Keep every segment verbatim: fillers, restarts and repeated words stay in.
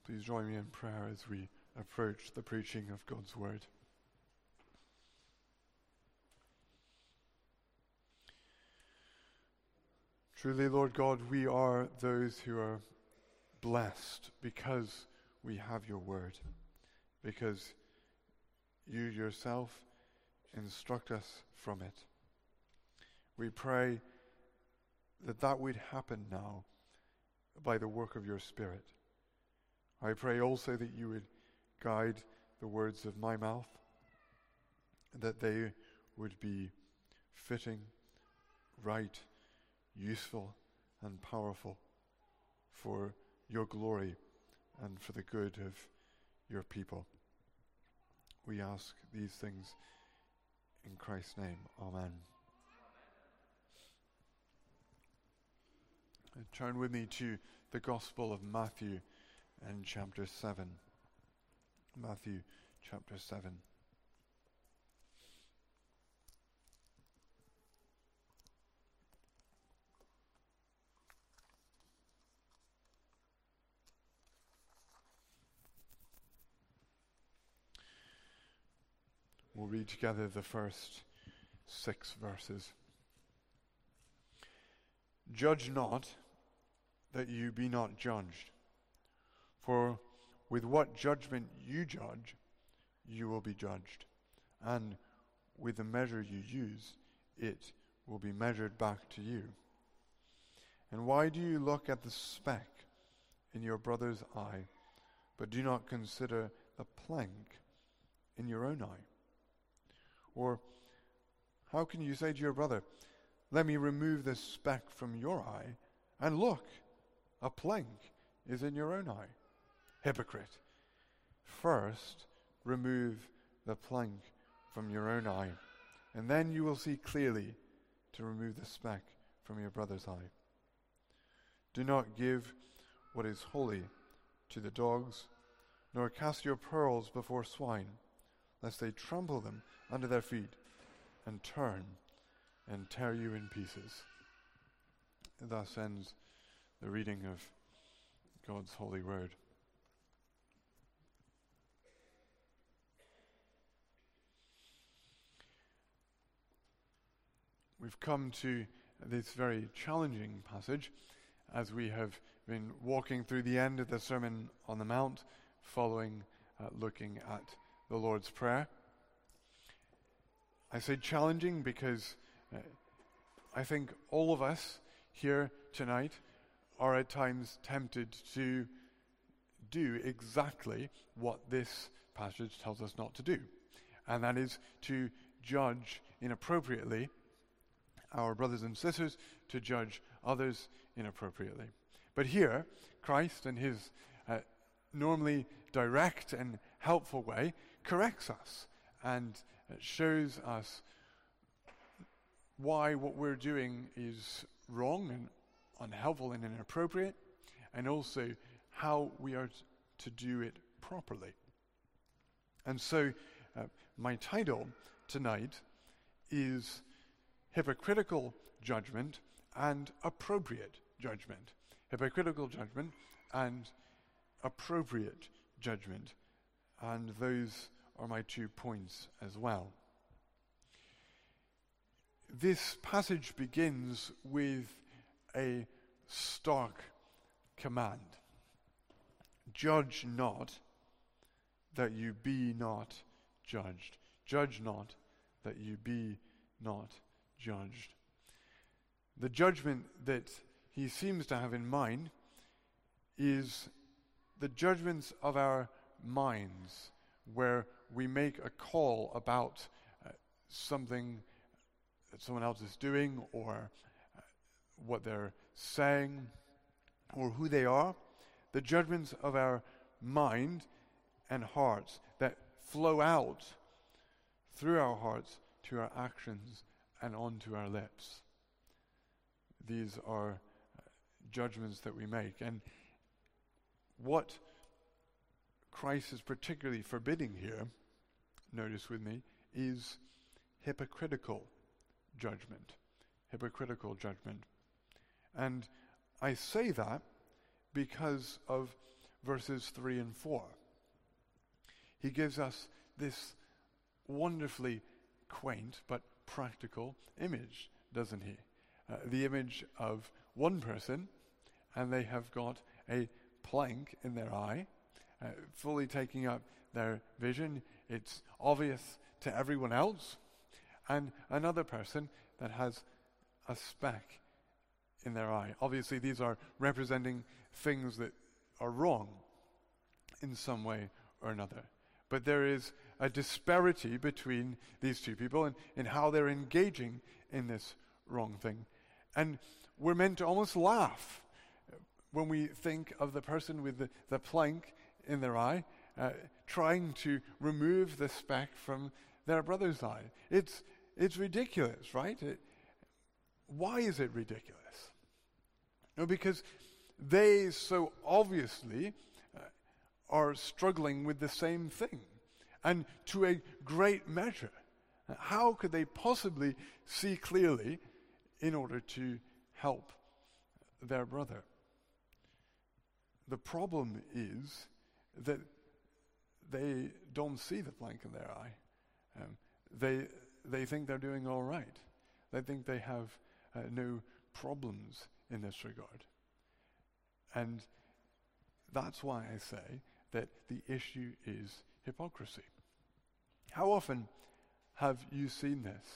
Please join me in prayer as we approach the preaching of God's word. Truly, Lord God, we are those who are blessed because we have your word, because you yourself instruct us from it. We pray that that would happen now by the work of your Spirit. I pray also that you would guide the words of my mouth, that they would be fitting, right, useful, and powerful for your glory and for the good of your people. We ask these things in Christ's name. Amen. Turn with me to the Gospel of Matthew and chapter seven. Matthew chapter seven. We'll read together the first six verses. Judge not, that you be not judged. For with what judgment you judge, you will be judged. And with the measure you use, it will be measured back to you. And why do you look at the speck in your brother's eye, but do not consider the plank in your own eye? Or how can you say to your brother, let me remove this speck from your eye, and look, a plank is in your own eye? Hypocrite, first remove the plank from your own eye, and then you will see clearly to remove the speck from your brother's eye. Do not give what is holy to the dogs, nor cast your pearls before swine, lest they trample them under their feet and turn and tear you in pieces. Thus ends the reading of God's holy word. We've come to this very challenging passage as we have been walking through the end of the Sermon on the Mount, following, uh, looking at the Lord's Prayer. I say challenging because uh, I think all of us here tonight are at times tempted to do exactly what this passage tells us not to do, and that is to judge inappropriately our brothers and sisters, to judge others inappropriately. But here, Christ, in his uh, normally direct and helpful way, corrects us and uh, shows us why what we're doing is wrong and unhelpful and inappropriate, and also how we are t- to do it properly. And so, uh, my title tonight is Hypocritical Judgment and Appropriate Judgment. Hypocritical judgment and appropriate judgment. And those are my two points as well. This passage begins with a stark command. Judge not, that you be not judged. Judge not, that you be not judged. The judgment that he seems to have in mind is the judgments of our minds, where we make a call about uh, something that someone else is doing, or uh, what they're saying, or who they are. The judgments of our mind and hearts that flow out through our hearts to our actions and onto our lips. These are uh, judgments that we make. And what Christ is particularly forbidding here, notice with me, is hypocritical judgment. Hypocritical judgment. And I say that because of verses three and four. He gives us this wonderfully quaint but practical image, doesn't he? Uh, the image of one person, and they have got a plank in their eye, uh, fully taking up their vision. It's obvious to everyone else. And another person that has a speck in their eye. Obviously, these are representing things that are wrong in some way or another. But there is a disparity between these two people and in how they're engaging in this wrong thing. And we're meant to almost laugh when we think of the person with the, the plank in their eye uh, trying to remove the speck from their brother's eye. It's, it's ridiculous, right? It, why is it ridiculous? No, because they so obviously uh, are struggling with the same thing, and to a great measure. How could they possibly see clearly in order to help their brother? The problem is that they don't see the plank in their eye. Um, they they think they're doing all right. They think they have uh, no problems in this regard. And that's why I say that the issue is hypocrisy. How often have you seen this?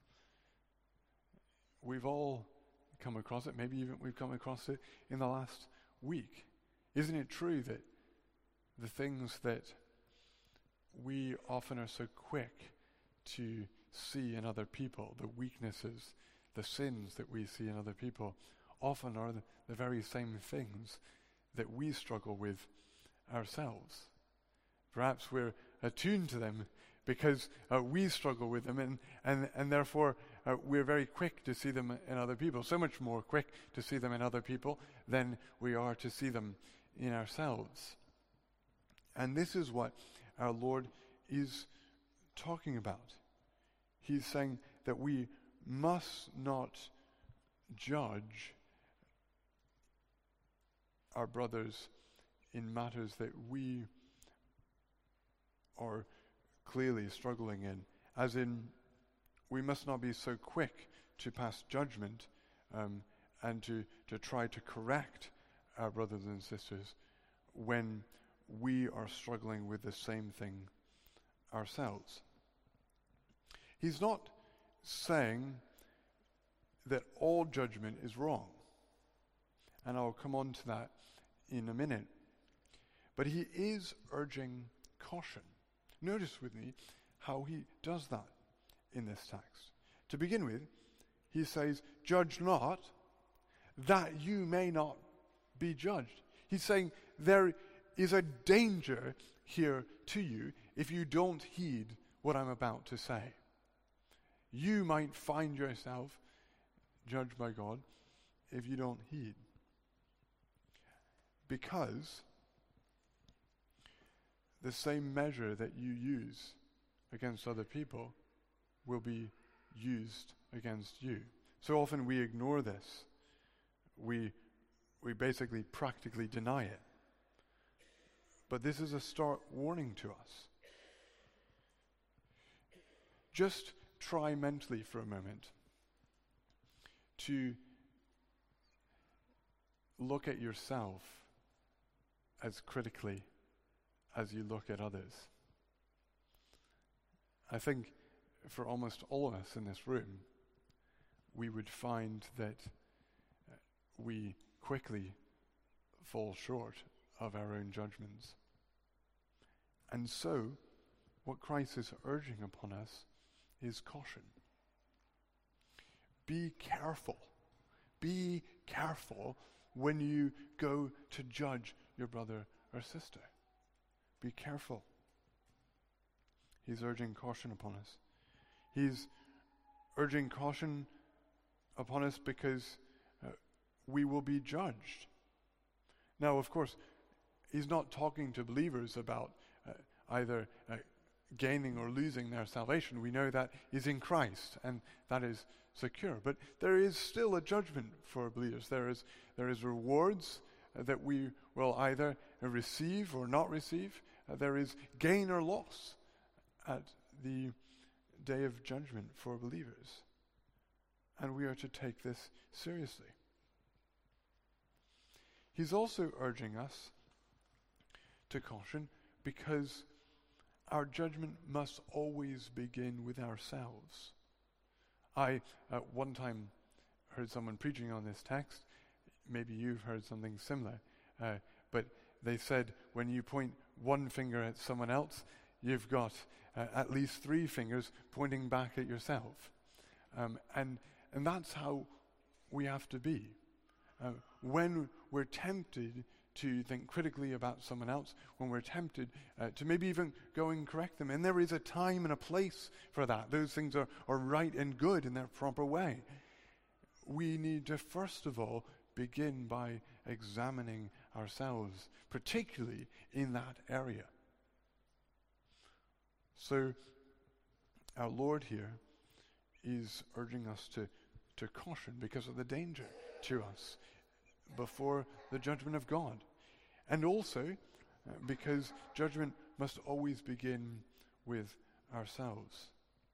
We've all come across it. Maybe even we've come across it in the last week. Isn't it true that the things that we often are so quick to see in other people, the weaknesses, the sins that we see in other people, often are the, the very same things that we struggle with ourselves? Perhaps we're attuned to them because uh, we struggle with them, and, and, and therefore uh, we're very quick to see them in other people, so much more quick to see them in other people than we are to see them in ourselves. And this is what our Lord is talking about. He's saying that we must not judge our brothers in matters that we are clearly struggling in. As in, we must not be so quick to pass judgment um, and to, to try to correct our brothers and sisters when we are struggling with the same thing ourselves. He's not saying that all judgment is wrong, and I'll come on to that in a minute. But he is urging caution. Notice with me how he does that in this text. To begin with, he says, "Judge not, that you may not be judged." He's saying there is a danger here to you if you don't heed what I'm about to say. You might find yourself judged by God if you don't heed. Because the same measure that you use against other people will be used against you. So often we ignore this. We we basically practically deny it. But this is a stark warning to us. Just try mentally for a moment to look at yourself as critically as you look at others. I think for almost all of us in this room, we would find that we quickly fall short of our own judgments. And so, what Christ is urging upon us is caution. Be careful. Be careful when you go to judge your brother or sister. Be careful. He's urging caution upon us. He's urging caution upon us because uh, we will be judged. Now, of course, he's not talking to believers about uh, either uh, gaining or losing their salvation. We know that is in Christ, and that is secure. But there is still a judgment for believers. There is there is rewards uh, that we will either uh, receive or not receive. Uh, there is gain or loss at the day of judgment for believers. And we are to take this seriously. He's also urging us to caution because our judgment must always begin with ourselves. I, at one time, heard someone preaching on this text. Maybe you've heard something similar. Uh, but they said when you point one finger at someone else, you've got uh, at least three fingers pointing back at yourself. Um, and, and that's how we have to be. Uh, when we're tempted to think critically about someone else, when we're tempted uh, to maybe even go and correct them, and there is a time and a place for that. Those things are, are right and good in their proper way. We need to first of all begin by examining ourselves, particularly in that area. So our Lord here is urging us to, to caution because of the danger to us before the judgment of God. And also uh, because judgment must always begin with ourselves.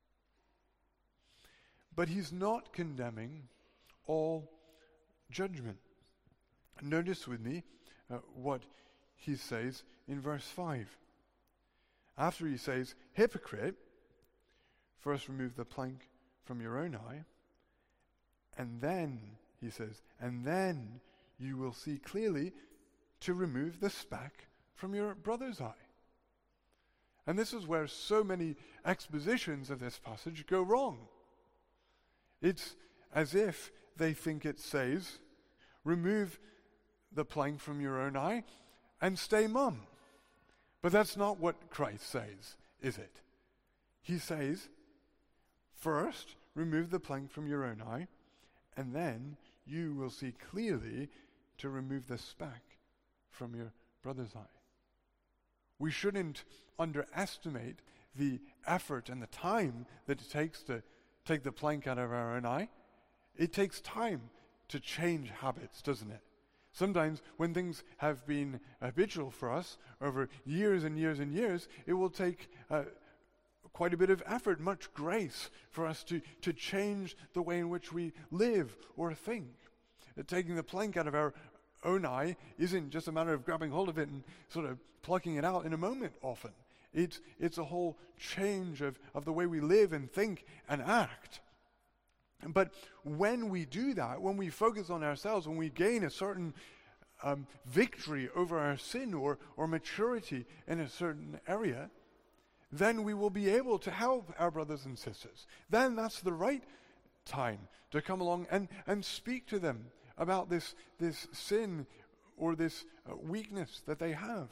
But he's not condemning all judgment. Notice with me uh, what he says in verse five. After he says, "Hypocrite, first remove the plank from your own eye," and then, he says, and then you will see clearly to remove the speck from your brother's eye. And this is where so many expositions of this passage go wrong. It's as if they think it says, remove the plank from your own eye and stay mum. But that's not what Christ says, is it? He says, first, remove the plank from your own eye, and then you will see clearly to remove the speck from your brother's eye. We shouldn't underestimate the effort and the time that it takes to take the plank out of our own eye. It takes time to change habits, doesn't it? Sometimes when things have been habitual for us over years and years and years, it will take uh, quite a bit of effort, much grace for us to, to change the way in which we live or think. Uh, taking the plank out of our own eye isn't just a matter of grabbing hold of it and sort of plucking it out in a moment often. It's, it's a whole change of, of the way we live and think and act. But when we do that, when we focus on ourselves, when we gain a certain um, victory over our sin or, or maturity in a certain area, then we will be able to help our brothers and sisters. Then that's the right time to come along and, and speak to them about this, this sin or this uh, weakness that they have.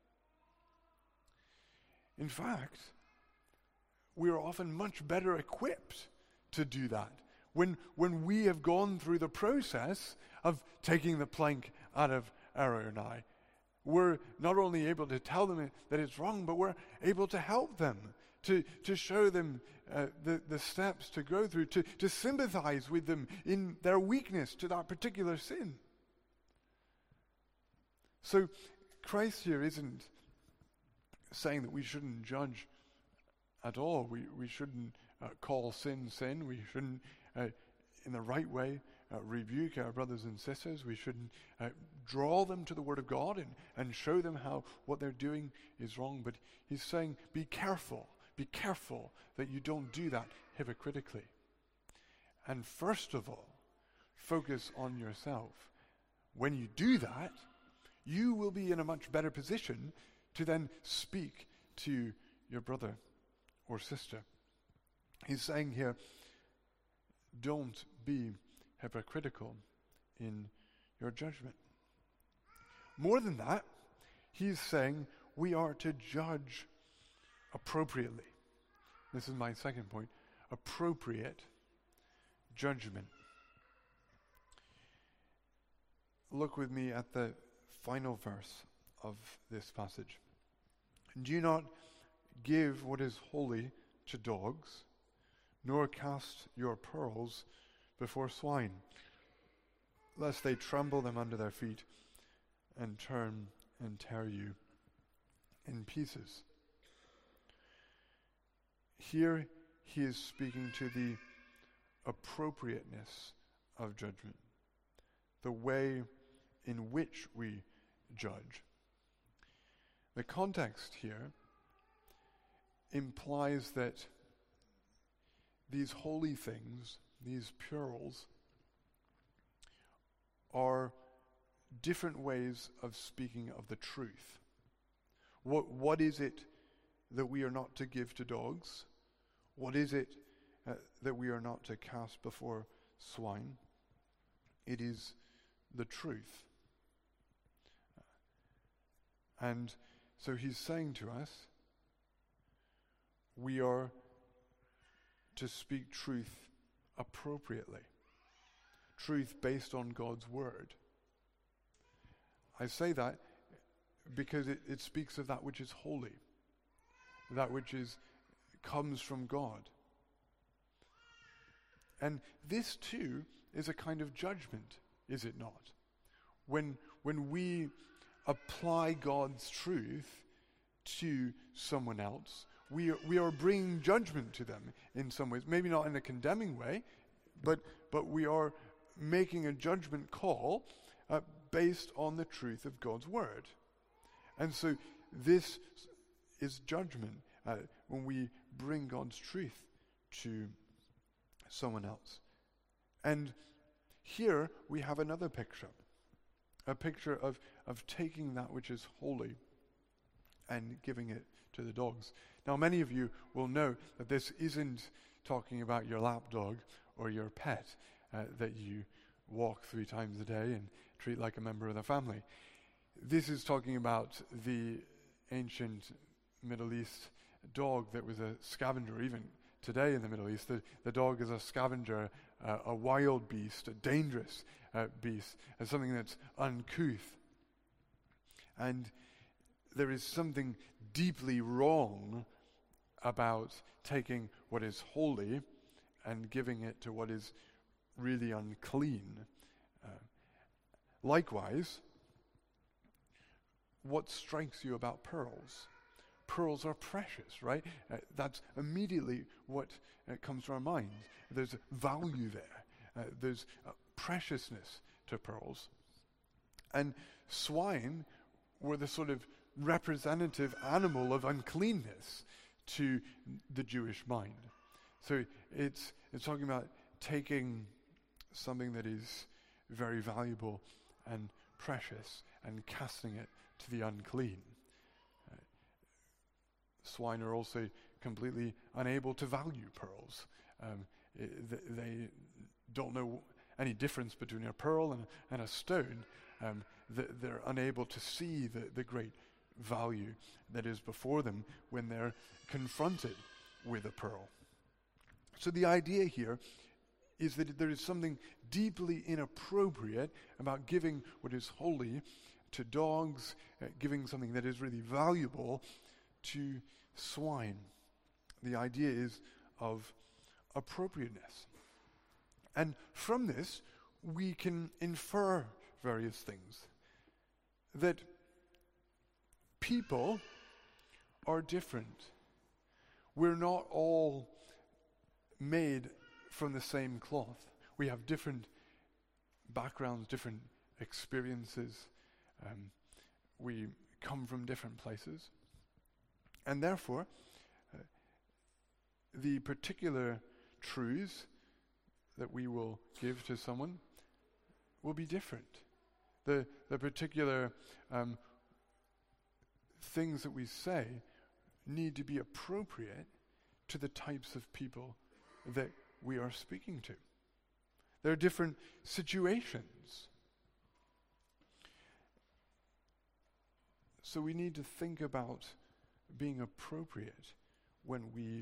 In fact, we are often much better equipped to do that when, when we have gone through the process of taking the plank out of our own eye. We're not only able to tell them that it's wrong, but we're able to help them, to, to show them uh, the, the steps to go through, to, to sympathize with them in their weakness to that particular sin. So Christ here isn't saying that we shouldn't judge at all. We, we shouldn't uh, call sin sin. We shouldn't, uh, in the right way, uh, rebuke our brothers and sisters. We shouldn't uh, draw them to the Word of God and, and show them how what they're doing is wrong. But he's saying, be careful. Be careful that you don't do that hypocritically. And first of all, focus on yourself. When you do that, you will be in a much better position to then speak to your brother or sister. He's saying here, don't be hypocritical in your judgment. More than that, he's saying we are to judge appropriately. This is my second point. Appropriate judgment. Look with me at the final verse of this passage. Do not give what is holy to dogs, nor cast your pearls before swine, lest they trample them under their feet and turn and tear you in pieces. Here he is speaking to the appropriateness of judgment, the way in which we judge. The context here implies that these holy things, these pearls, are different ways of speaking of the truth. What what is it that we are not to give to dogs? What is it uh, that we are not to cast before swine? It is the truth. And so he's saying to us, we are to speak truth appropriately. Truth based on God's word. I say that because it, it speaks of that which is holy, that which is comes from God. And this too is a kind of judgment, is it not? When when we apply God's truth to someone else, we are, we are bringing judgment to them in some ways. Maybe not in a condemning way, but but we are making a judgment call uh, based on the truth of God's word. And so this is judgment uh, when we bring God's truth to someone else. And here we have another picture, a picture of, of taking that which is holy and giving it to the dogs. Now, many of you will know that this isn't talking about your lap dog or your pet uh, that you walk three times a day and treat like a member of the family. This is talking about the ancient Middle East dog that was a scavenger. Even today in the Middle East, the, the dog is a scavenger, uh, a wild beast, a dangerous uh, beast, and something that's uncouth. And there is something deeply wrong about taking what is holy and giving it to what is really unclean. Uh, likewise, what strikes you about pearls? Pearls are precious, right? Uh, that's immediately what uh, comes to our minds. There's value there. Uh, there's uh, preciousness to pearls. And swine were the sort of representative animal of uncleanness to the Jewish mind. So it's it's talking about taking something that is very valuable and precious and casting it to the unclean. Uh, swine are also completely unable to value pearls. Um, it, th- they don't know any difference between a pearl and, and a stone. Um, th- they're unable to see the, the great value that is before them when they're confronted with a pearl. So the idea here is that there is something deeply inappropriate about giving what is holy to dogs, uh, giving something that is really valuable to swine. The idea is of appropriateness. And from this, we can infer various things. That people are different. We're not all made from the same cloth. We have different backgrounds, different experiences. Um, we come from different places. And therefore, uh, the particular truths that we will give to someone will be different. The, the particular um, things that we say need to be appropriate to the types of people that we are speaking to. There are different situations. So we need to think about being appropriate when we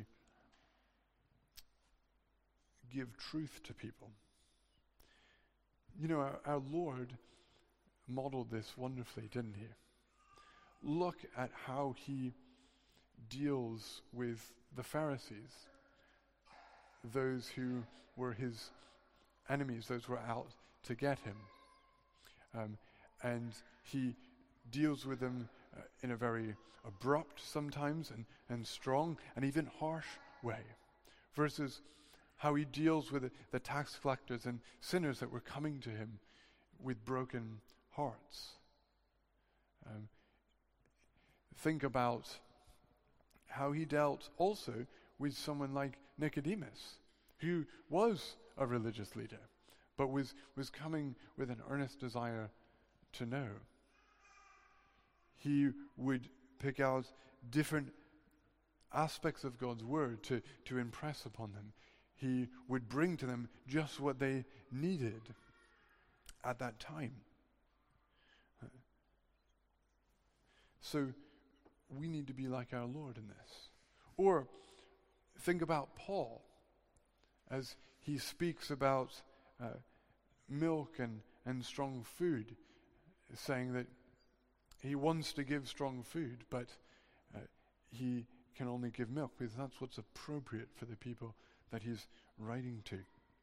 give truth to people. You know, our, our Lord modeled this wonderfully, didn't he? Look at how he deals with the Pharisees, those who were his enemies, those who were out to get him. Um, and he deals with them uh, in a very abrupt sometimes and, and strong and even harsh way, versus how he deals with the, the tax collectors and sinners that were coming to him with broken hearts. Um, think about how he dealt also with someone like Nicodemus, who was a religious leader, but was, was coming with an earnest desire to know. He would pick out different aspects of God's word to, to impress upon them. He would bring to them just what they needed at that time. So we need to be like our Lord in this. Or think about Paul as he speaks about uh, milk and, and strong food, saying that he wants to give strong food, but uh, he can only give milk because that's what's appropriate for the people that he's writing to.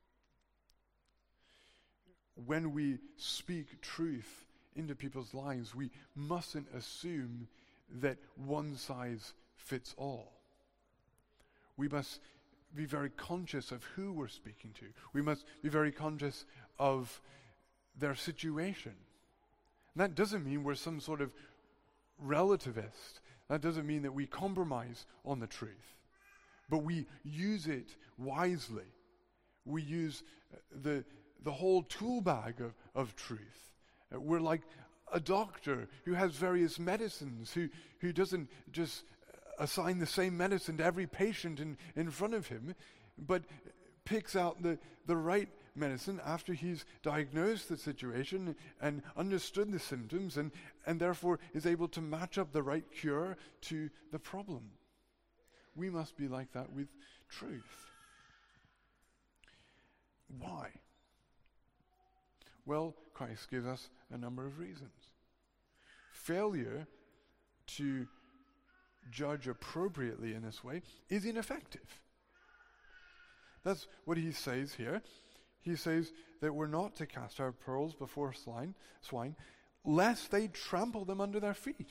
When we speak truth into people's lives, we mustn't assume that one size fits all. We must be very conscious of who we're speaking to. We must be very conscious of their situation. And that doesn't mean we're some sort of relativist. That doesn't mean that we compromise on the truth. But we use it wisely. We use the the whole tool bag of, of truth. Uh, we're like a doctor who has various medicines, who, who doesn't just assign the same medicine to every patient in, in front of him, but picks out the, the right medicine after he's diagnosed the situation and understood the symptoms, and, and therefore is able to match up the right cure to the problem. We must be like that with truth. Why? Well, Christ gives us a number of reasons. Failure to judge appropriately in this way is ineffective. That's what he says here. He says that we're not to cast our pearls before swine, swine, lest they trample them under their feet.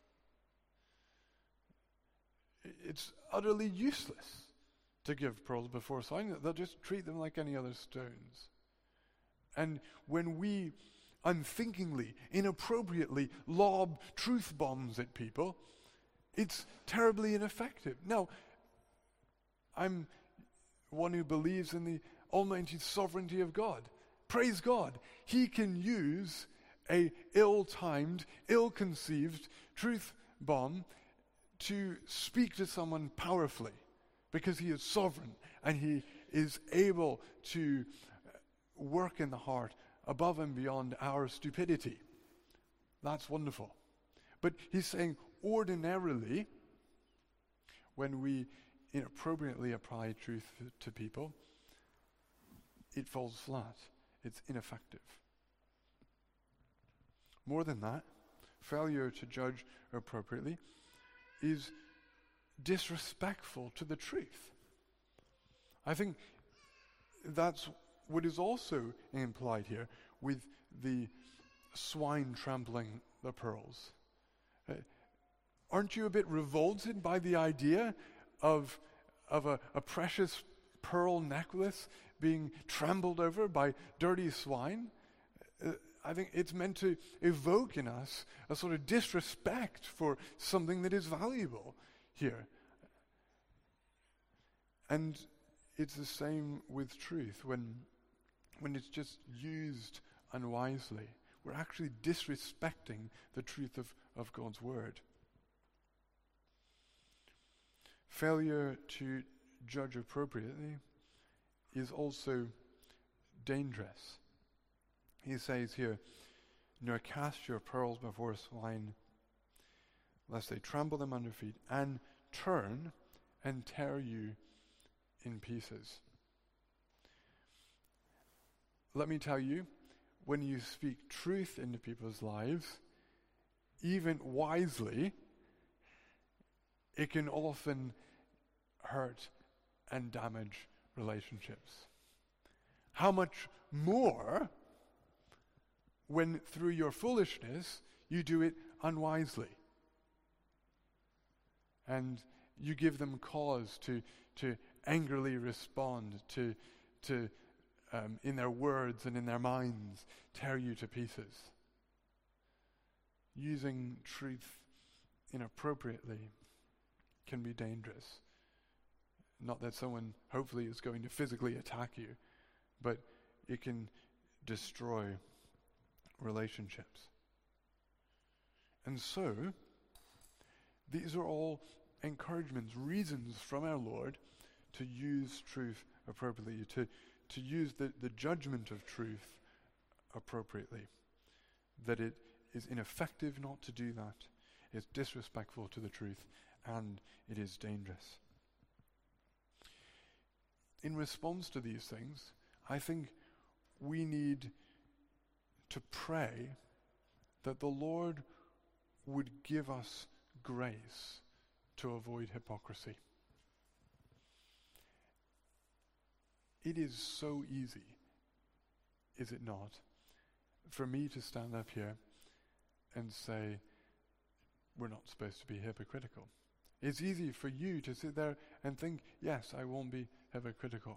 It's utterly useless to give pearls before swine. They'll just treat them like any other stones. And when we unthinkingly, inappropriately lob truth bombs at people, it's terribly ineffective. Now, I'm one who believes in the almighty sovereignty of God. Praise God. He can use a ill-timed, ill-conceived truth bomb to speak to someone powerfully, because he is sovereign and he is able to work in the heart above and beyond our stupidity. That's wonderful. But he's saying ordinarily, when we inappropriately apply truth to people, it falls flat. It's ineffective. More than that, failure to judge appropriately is disrespectful to the truth. I think that's what is also implied here with the swine trampling the pearls. Uh, aren't you a bit revolted by the idea of, of a, a precious pearl necklace being trampled over by dirty swine? Uh, I think it's meant to evoke in us a sort of disrespect for something that is valuable here. And it's the same with truth. When, when it's just used unwisely, we're actually disrespecting the truth of, of God's word. Failure to judge appropriately is also dangerous. He says here, nor cast your pearls before swine, lest they trample them under feet, and turn and tear you in pieces. Let me tell you, when you speak truth into people's lives, even wisely, it can often hurt and damage relationships. How much more when through your foolishness you do it unwisely. And you give them cause to to angrily respond, to to um, in their words and in their minds tear you to pieces. Using truth inappropriately can be dangerous. Not that someone hopefully is going to physically attack you, but it can destroy relationships. And so, these are all encouragements, reasons from our Lord to use truth appropriately, to, to use the, the judgment of truth appropriately. That it is ineffective not to do that, it's disrespectful to the truth, and it is dangerous. In response to these things, I think we need to pray that the Lord would give us grace to avoid hypocrisy. It is so easy, is it not, for me to stand up here and say, we're not supposed to be hypocritical. It's easy for you to sit there and think, yes, I won't be hypocritical.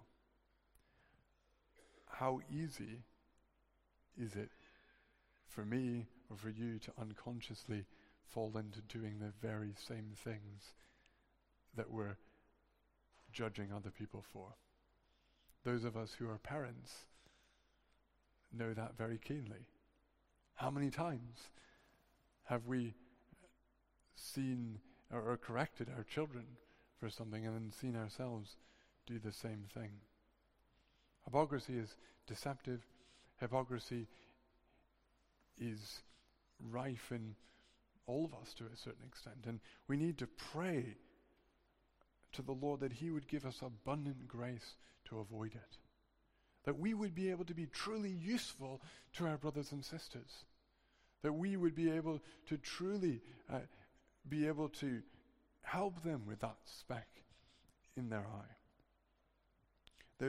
How easy is it for me or for you to unconsciously fall into doing the very same things that we're judging other people for? Those of us who are parents know that very keenly. How many times have we seen or, or corrected our children for something and then seen ourselves do the same thing? Hypocrisy is deceptive. Hypocrisy is rife in all of us to a certain extent. And we need to pray to the Lord that He would give us abundant grace to avoid it. That we would be able to be truly useful to our brothers and sisters. That we would be able to truly uh, be able to help them with that speck in their eye. That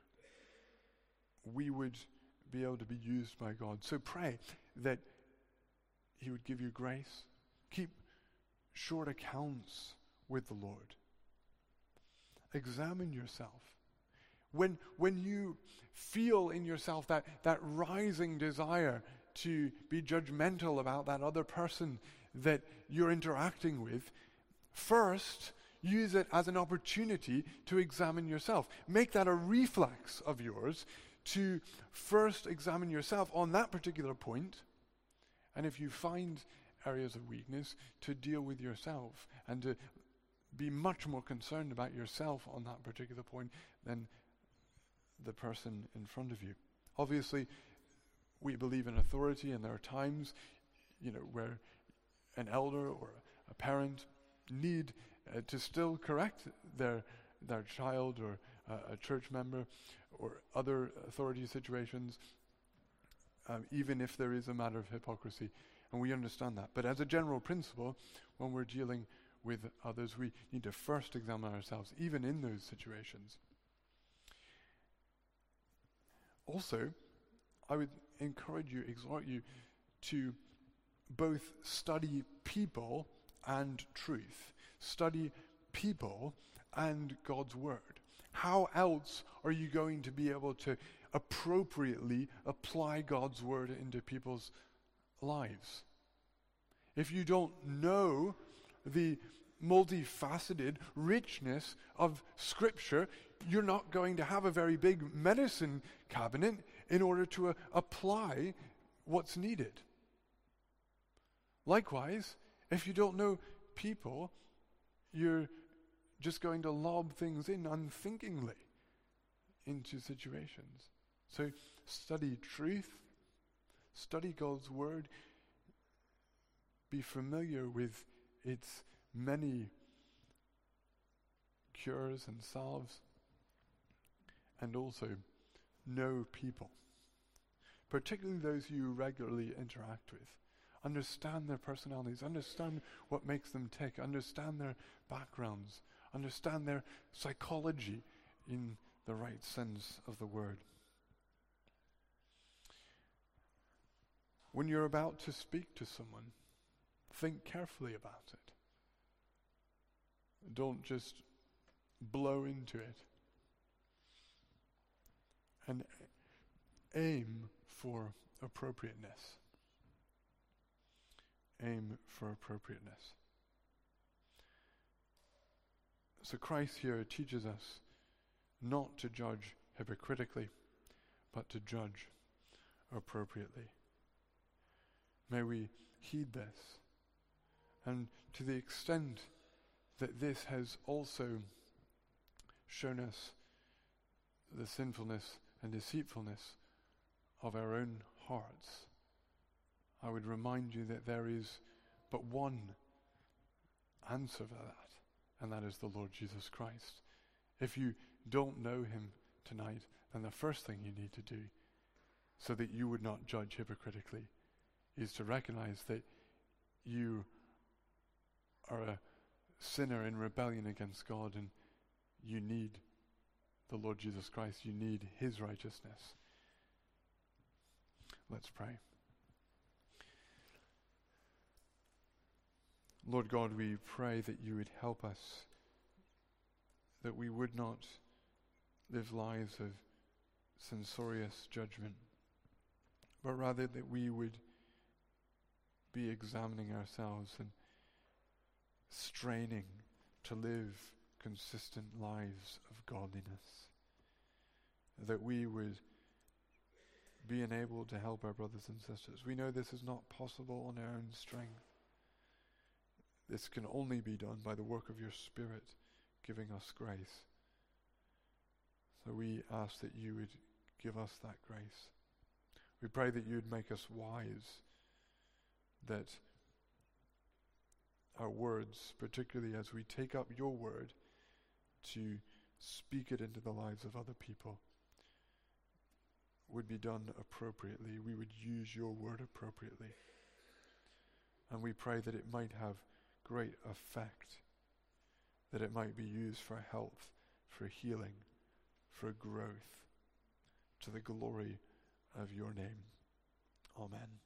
we would be able to be used by God. So pray that He would give you grace. Keep short accounts with the Lord. Examine yourself. When when you feel in yourself that, that rising desire to be judgmental about that other person that you're interacting with, first use it as an opportunity to examine yourself. Make that a reflex of yours to first examine yourself on that particular point, and if you find areas of weakness, to deal with yourself and to be much more concerned about yourself on that particular point than the person in front of you. Obviously, we believe in authority, and there are times, you know, where an elder or a parent need uh, to still correct their their child or uh, a church member or other authority situations, um, even if there is a matter of hypocrisy, and we understand that. But as a general principle, when we're dealing with others, we need to first examine ourselves, even in those situations. Also, I would encourage you, exhort you to both study people and truth. Study people and God's Word. How else are you going to be able to appropriately apply God's Word into people's lives? If you don't know the multifaceted richness of Scripture, you're not going to have a very big medicine cabinet in order to uh, apply what's needed. Likewise, if you don't know people, you're just going to lob things in unthinkingly into situations. So study truth, study God's Word, be familiar with its many cures and salves, and also know people, particularly those you regularly interact with. Understand their personalities, understand what makes them tick, understand their backgrounds, understand their psychology in the right sense of the word. When you're about to speak to someone, think carefully about it. Don't just blow into it. And aim for appropriateness. Aim for appropriateness. So Christ here teaches us not to judge hypocritically, but to judge appropriately. May we heed this. And to the extent that this has also shown us the sinfulness and deceitfulness of our own hearts, I would remind you that there is but one answer for that, and that is the Lord Jesus Christ. If you don't know him tonight, then the first thing you need to do, so that you would not judge hypocritically, is to recognize that you are a sinner in rebellion against God, and you need the Lord Jesus Christ. You need his righteousness. Let's pray. Lord God, we pray that you would help us, that we would not live lives of censorious judgment, but rather that we would be examining ourselves and straining to live consistent lives of godliness, that we would be enabled to help our brothers and sisters. We know this is not possible on our own strength. This can only be done by the work of your Spirit giving us grace. So we ask that you would give us that grace. We pray that you would make us wise, that our words, particularly as we take up your word to speak it into the lives of other people, would be done appropriately. We would use your word appropriately. And we pray that it might have great effect, that it might be used for health, for healing, for growth, to the glory of your name. Amen.